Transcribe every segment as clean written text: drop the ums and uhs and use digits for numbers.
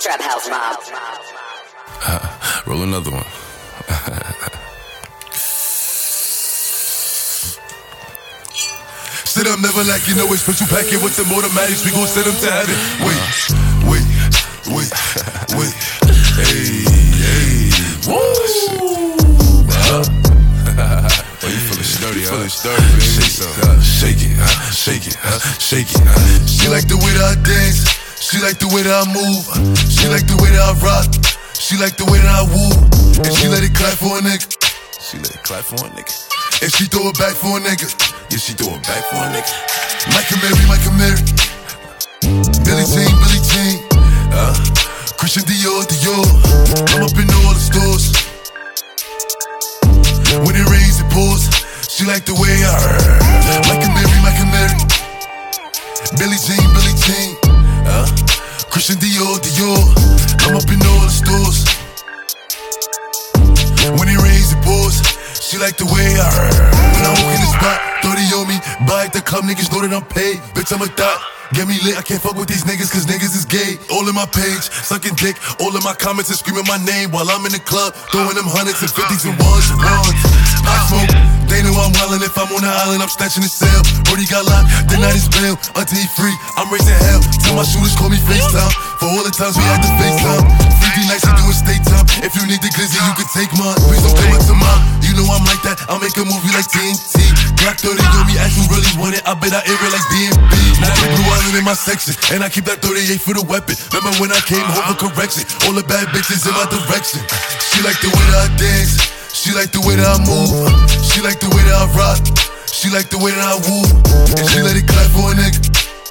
Trap House Mob. Roll another one. Sit up, never like you know it's special packet with the automatics. We gon' send them to heaven. Wait. Hey. Woo! Oh, you feeling sturdy, huh? Baby. Shake it. She like the way that I dance. She like the way that I move. She like the way that I rock. She like the way that I woo. And she let it clap for a nigga. And she throw it back for a nigga. Yeah, she throw it back for a nigga. Mike and Mary. Billie Jean. Christian Dior. I'm up in all the stores. When it rains, it pours. She like the way I heard. Mike and Mary. Billie Jean. Christian Dior. I'm up in all the stores. When it rains, it pours. She like the way I heard. When I walk in the spot, 30 on me. Buy at the club, niggas know that I'm paid. Bitch, I'm a thot. Get me lit, I can't fuck with these niggas cause niggas is gay. All in my page, sucking dick. All in my comments and screaming my name while I'm in the club, throwing them hundreds and fifties and ones. I smoke, they know I'm wildin'. If I'm on the island, I'm snatching the cell. Brody got locked, the night is bail. Until he free, I'm raising hell. Tell my shooters call me FaceTime. For all the times we had to FaceTime. 3D nights, we doing state time. If you need the glizzy, you can take mine. Please don't come up to mine. You know I'm like that, I'll make a movie like TNT. Glock 30 on me, ask who really want it. I bet I air it like DMB. Now the blue island in my section, and I keep that 38 for the weapon. Remember when I came home for correction? All the bad bitches in my direction. She like the way that I dance. She like the way that I move. She like the way that I rock. She like the way that I woo. And she let it clap for a nigga.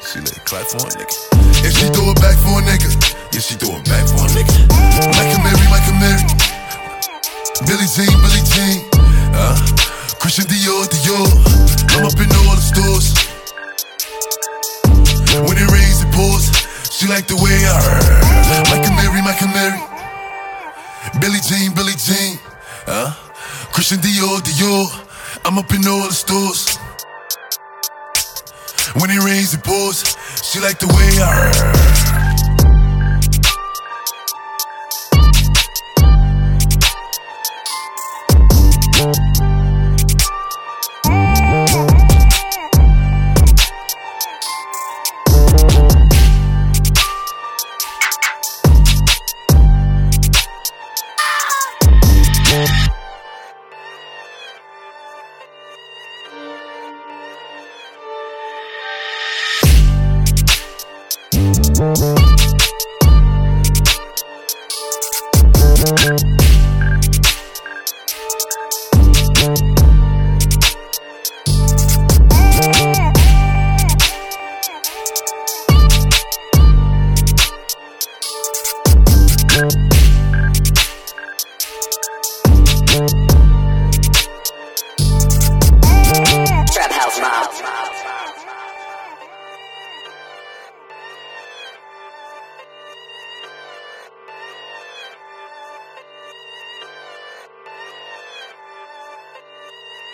And she throw it back for a nigga. Yeah, she throw it back for a nigga. Mike and Mary. Billie Jean. Christian Dior. I'm up in all the stores. When it rains, it pours. She like the way I heard. Mike and Mary. Billie Jean. Christian Dior. I'm up in all the stores. When it rains, it pours. She like the way I heard. Thank you.